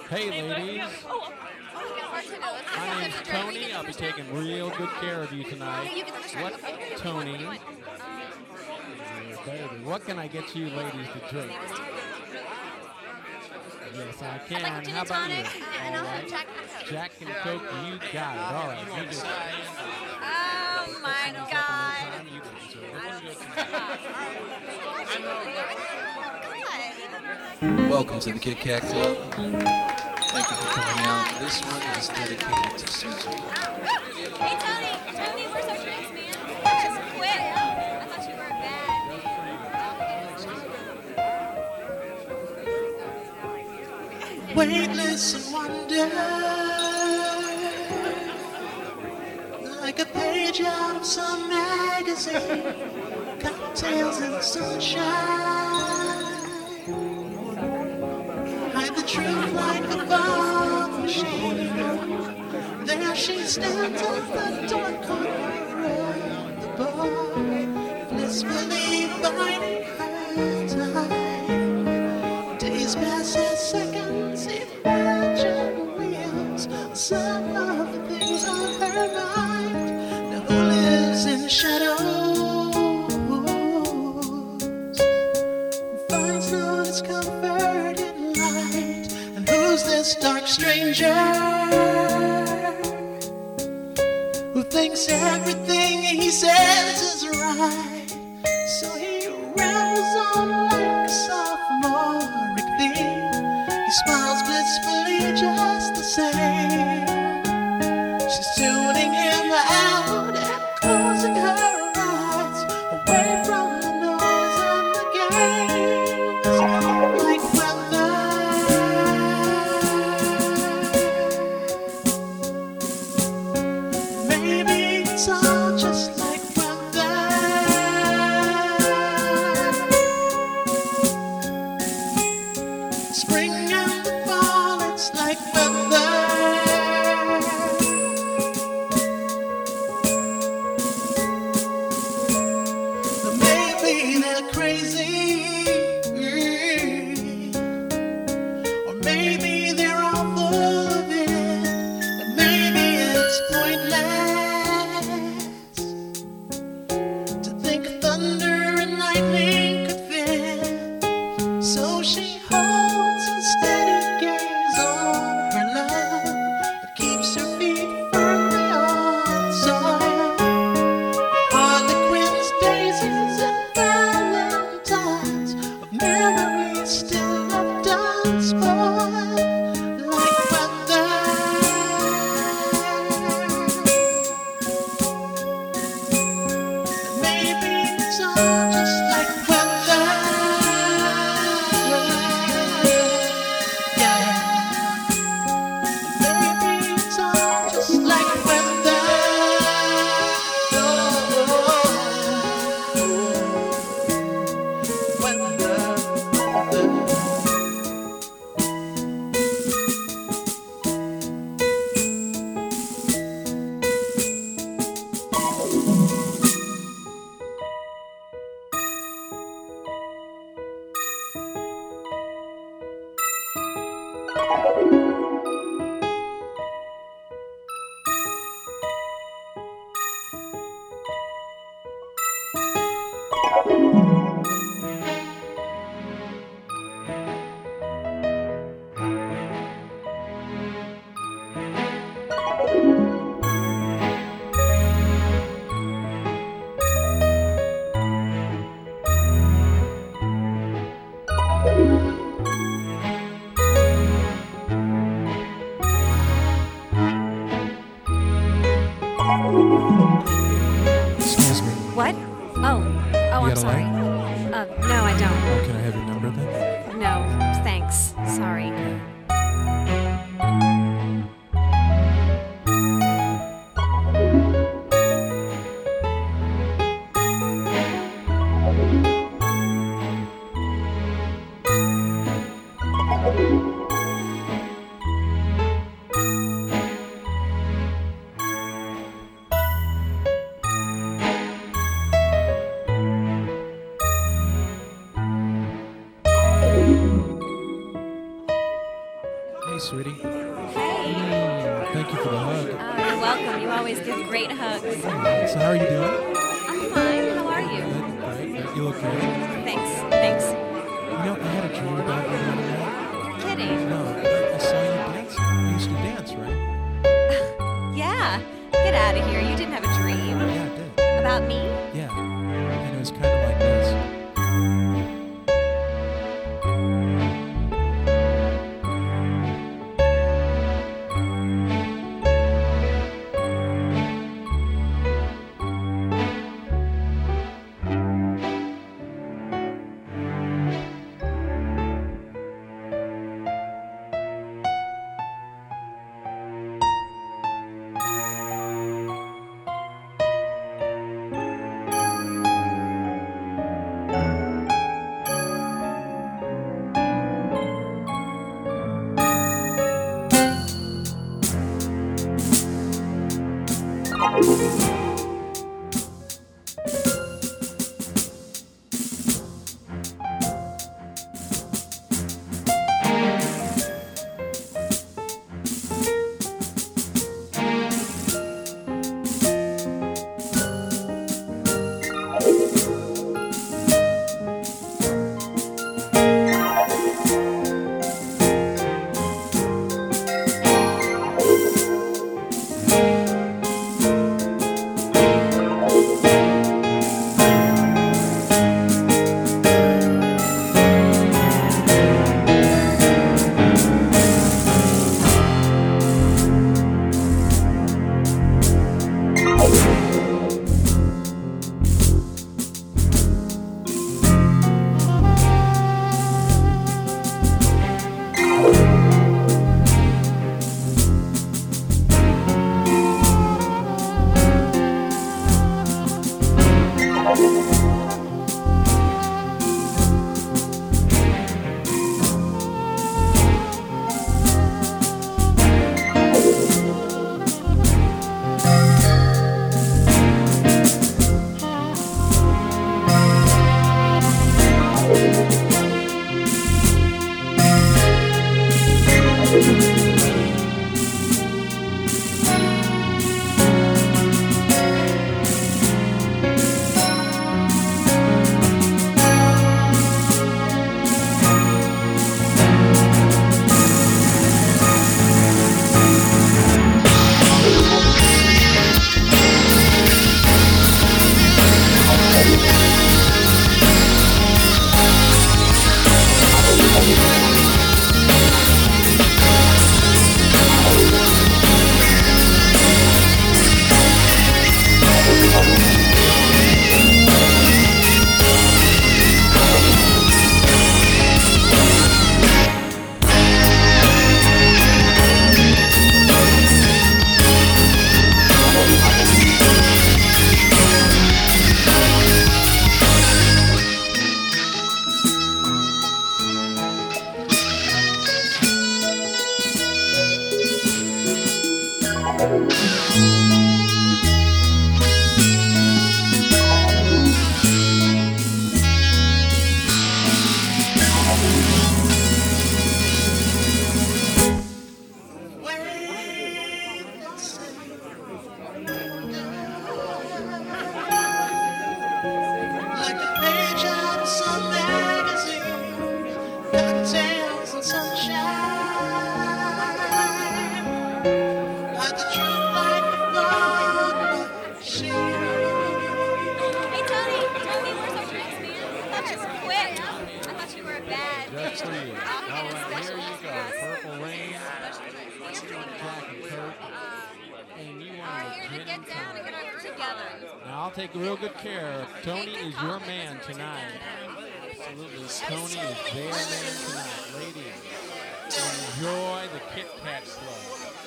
Hey, ladies. My name's Tony. I'll be taking real good care of you tonight. What, Tony? Baby, what can I get you ladies to drink? Yes, I can. How about you? All right. Jack and Coke, you got it. All right. You just Oh my God. Welcome to the Kit Kat Club. Thank you for coming out. This one is dedicated to Susie. Hey Tony, where's our drinks, man? Just quit. I thought you were bad. Weightless and wonder, like a page out of some magazine. Cocktails in the sunshine, hide the truth like a fog machine. There she stands at the dark corner of the bar, blissfully biding her time. Days pass as seconds, imagine wheels. Some of the things on her mind. Now who lives in the shadows? Finds no discomfort in light. And who's this dark stranger who thinks everything he says is right? So he rambles on like a sophomoric theme. He smiles blissfully just the same. She's tuning him out and closing her eyes away from the noise and the games. Like weather, maybe it's all just like weather. Spring and the fall, it's like weather. Maybe they're crazy, or maybe they're all full of it, and maybe it's pointless to think thunder and lightning could fit. So she holds a steady gaze on her love. It keeps her feet firmly on soil. Harlequins, daisies, and valentines of memories still left unspoiled, like weather. Maybe it's all just like weather. Yeah. Maybe it's all just like weather. Excuse me. What? Oh, You I'm got a sorry. light? No, I don't. Oh, can I have your number then? No, thanks. Sorry. Hey, sweetie. Hey. Thank you for the hug. Oh, you're welcome. You always give great hugs. So how are you doing? I'm fine. How are you? Great. You look great. Thanks. You know, I had a dream about you the other night. Kidding. No, I saw you dance. You used to dance, right? Yeah. Get out of here. You didn't have a dream. Yeah, I did. About me? Yeah. And it was kind of like this. Like a page out of some magazine, cocktails and sunshine. Hide the truth like a book machine. Hey, Tony, where's our drinks, man? I thought you were quick. I thought you were bad. Just for you. I'll All get a right, special here you for go. us. Purple Rain, Special drink for you. Jack and Coke. And you We're want here a to gin get and down and tonic. get our group together. Now, I'll take real good care. Tony is your man tonight. Absolutely. Tony is their man tonight. Ladies, enjoy the Kit Kat Club.